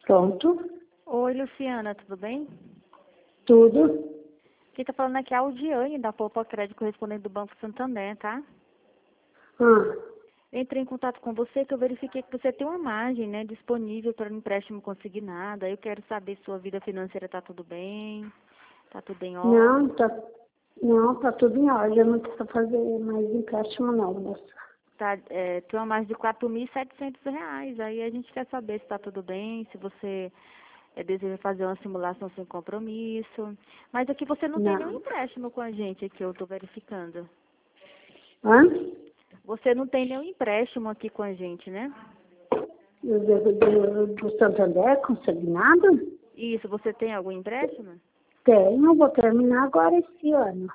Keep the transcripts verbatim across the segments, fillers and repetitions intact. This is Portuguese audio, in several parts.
Pronto. Oi, Luciana, tudo bem? Tudo. Quem tá falando aqui é a Aldiane, da Poupa Crédito Correspondente do Banco Santander, tá? Ah, Entrei em contato com você que eu verifiquei que você tem uma margem, né, disponível para um empréstimo consignado. Aí eu quero saber se sua vida financeira tá tudo bem, tá tudo em ordem. não, tá, não, tá tudo em ordem. Eu não preciso fazer mais empréstimo não, moça. Tá, é, tem uma margem de quatro mil e setecentos reais. Aí a gente quer saber se tá tudo bem, se você é, deseja fazer uma simulação sem compromisso. Mas aqui você não tem nenhum Não. empréstimo com a gente, aqui eu tô verificando. Hã? Você não tem nenhum empréstimo aqui com a gente, né? Do, do, do, do Santander, consignado? Isso, você tem algum empréstimo? Tenho, vou terminar agora esse ano.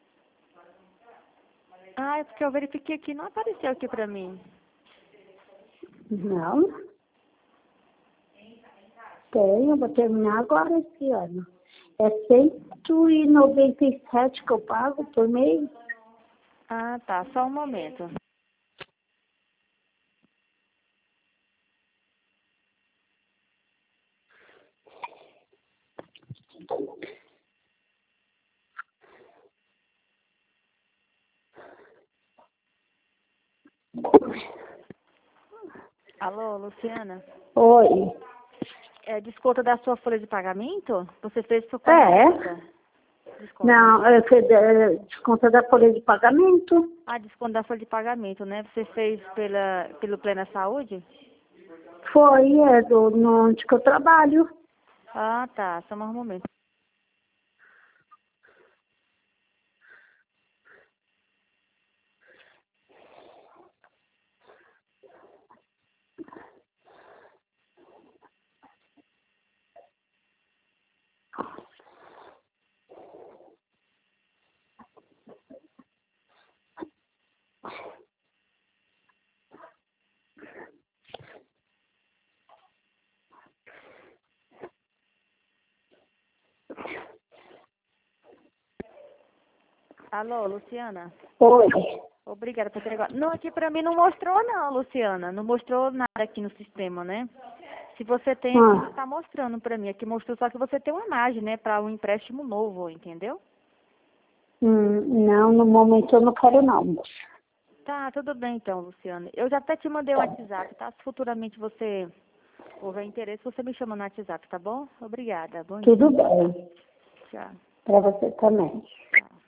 Ah, é porque eu verifiquei aqui, não apareceu aqui pra mim. Não. Tenho, vou terminar agora esse ano. É cento e noventa e sete que eu pago por mês. Ah, tá, só um momento. Alô, Luciana? Oi. É desconto da sua folha de pagamento? Você fez por quanto É? tempo? Desconto. Não, é que é desconto da folha de pagamento. Ah, desconto da folha de pagamento, né? Você fez pela, pelo Plena Saúde? Foi, é do, no onde que eu trabalho. Ah, tá, só mais um momento. Alô, Luciana? Oi. Obrigada por ter ligado. Não, aqui pra mim não mostrou não, Luciana. Não mostrou nada aqui no sistema, né? Se você tem aqui, não Ah, tá mostrando pra mim. Aqui mostrou só que você tem uma margem, né? Pra um empréstimo novo, entendeu? hum, não, no momento eu não quero não, moça. Tá, tudo bem então, Luciana. Eu já até te mandei o Tá. WhatsApp, tá? Se futuramente você houver interesse, você me chama no WhatsApp, tá bom? Obrigada. Bom dia. Tudo bem. Tchau. Para você também. Tchau.